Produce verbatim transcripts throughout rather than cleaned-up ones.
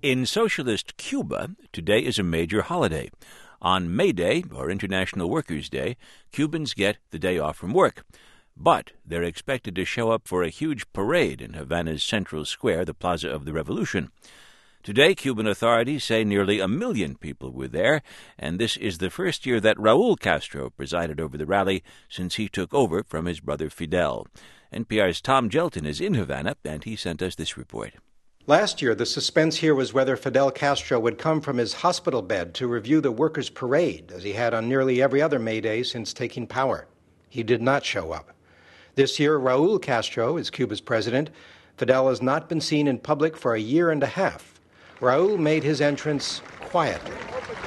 In socialist Cuba, today is a major holiday. On May Day, or International Workers' Day, Cubans get the day off from work. But they're expected to show up for a huge parade in Havana's central square, the Plaza of the Revolution. Today, Cuban authorities say nearly a million people were there, and this is the first year that Raul Castro presided over the rally since he took over from his brother Fidel. N P R's Tom Gelton is in Havana, and he sent us this report. Last year, the suspense here was whether Fidel Castro would come from his hospital bed to review the workers' parade, as he had on nearly every other May Day since taking power. He did not show up. This year, Raul Castro is Cuba's president. Fidel has not been seen in public for a year and a half. Raul made his entrance quietly.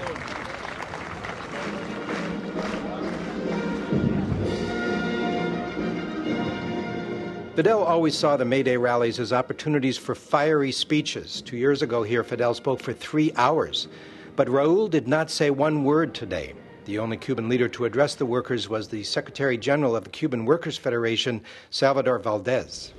Fidel always saw the May Day rallies as opportunities for fiery speeches. Two years ago here, Fidel spoke for three hours. But Raul did not say one word today. The only Cuban leader to address the workers was the Secretary General of the Cuban Workers' Federation, Salvador Valdez.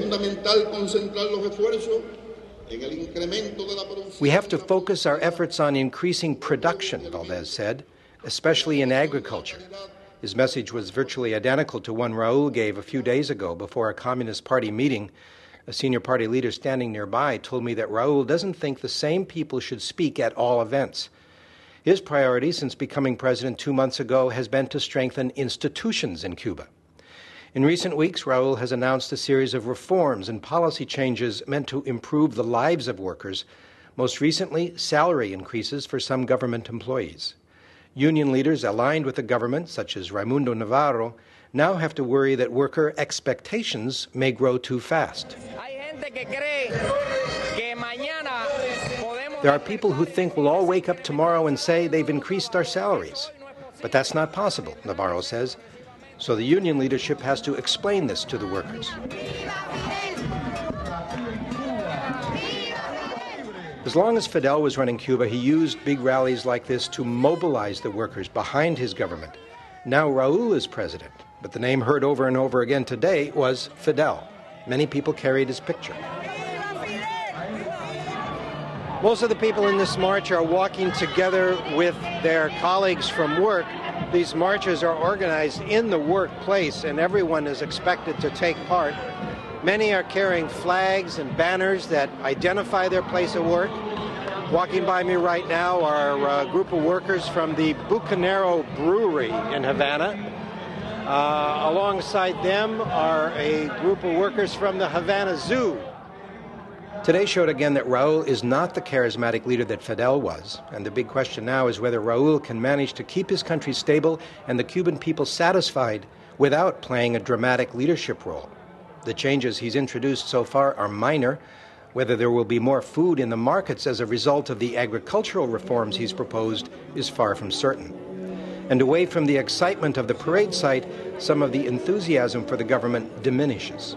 We have to focus our efforts on increasing production, Valdez said, especially in agriculture. His message was virtually identical to one Raul gave a few days ago before a Communist Party meeting. A senior party leader standing nearby told me that Raul doesn't think the same people should speak at all events. His priority since becoming president two months ago has been to strengthen institutions in Cuba. In recent weeks, Raul has announced a series of reforms and policy changes meant to improve the lives of workers, most recently salary increases for some government employees. Union leaders aligned with the government, such as Raimundo Navarro, now have to worry that worker expectations may grow too fast. There are people who think we'll all wake up tomorrow and say they've increased our salaries. But that's not possible, Navarro says. So the union leadership has to explain this to the workers. As long as Fidel was running Cuba, he used big rallies like this to mobilize the workers behind his government. Now Raul is president, but the name heard over and over again today was Fidel. Many people carried his picture. Most of the people in this march are walking together with their colleagues from work. These marches are organized in the workplace, and everyone is expected to take part. Many are carrying flags and banners that identify their place of work. Walking by me right now are a group of workers from the Bucanero Brewery in Havana. Uh, alongside them are a group of workers from the Havana Zoo. Today showed again that Raul is not the charismatic leader that Fidel was, and the big question now is whether Raul can manage to keep his country stable and the Cuban people satisfied without playing a dramatic leadership role. The changes he's introduced so far are minor. Whether there will be more food in the markets as a result of the agricultural reforms he's proposed is far from certain. And away from the excitement of the parade site, some of the enthusiasm for the government diminishes.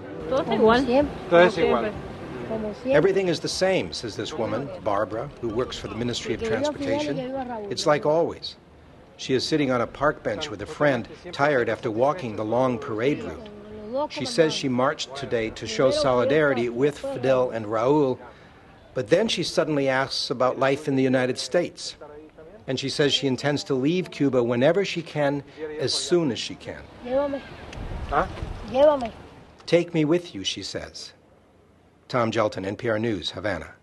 Everything is the same, says this woman, Barbara, who works for the Ministry of Transportation. It's like always. She is sitting on a park bench with a friend, tired after walking the long parade route. She says she marched today to show solidarity with Fidel and Raul, but then she suddenly asks about life in the United States. And she says she intends to leave Cuba whenever she can, as soon as she can. Huh? Take me with you, she says. Tom Gelton, N P R News, Havana.